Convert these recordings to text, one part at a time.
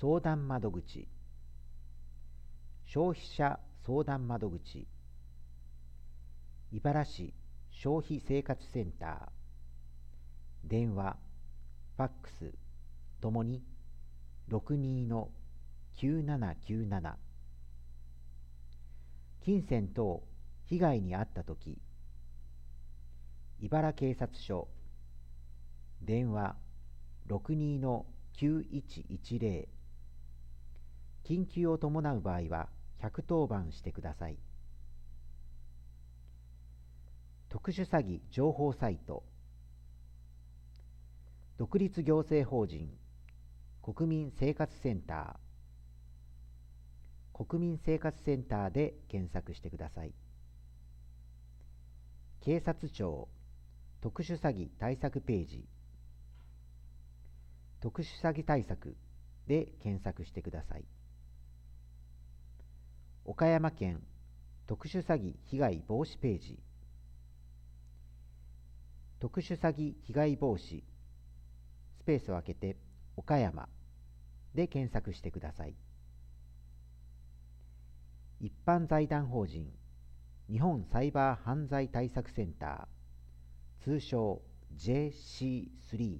相談窓口、消費者相談窓口、茨市消費生活センター、電話、ファックスともに62-9797。金銭等被害に遭ったとき、茨警察署、電話62-9110。緊急を伴う場合は110番してください。特殊詐欺情報サイト、独立行政法人国民生活センター、国民生活センターで検索してください。警察庁特殊詐欺対策ページ、特殊詐欺対策で検索してください。岡山県特殊詐欺被害防止ページ、特殊詐欺被害防止スペースを空けて岡山で検索してください。一般財団法人日本サイバー犯罪対策センター、通称 JC3、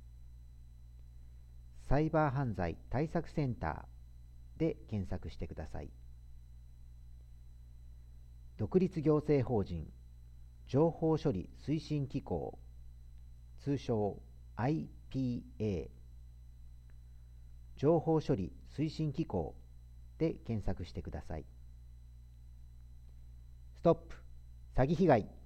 サイバー犯罪対策センターで検索してください。独立行政法人情報処理推進機構、通称 IPA、 情報処理推進機構で検索してください。ストップ詐欺被害。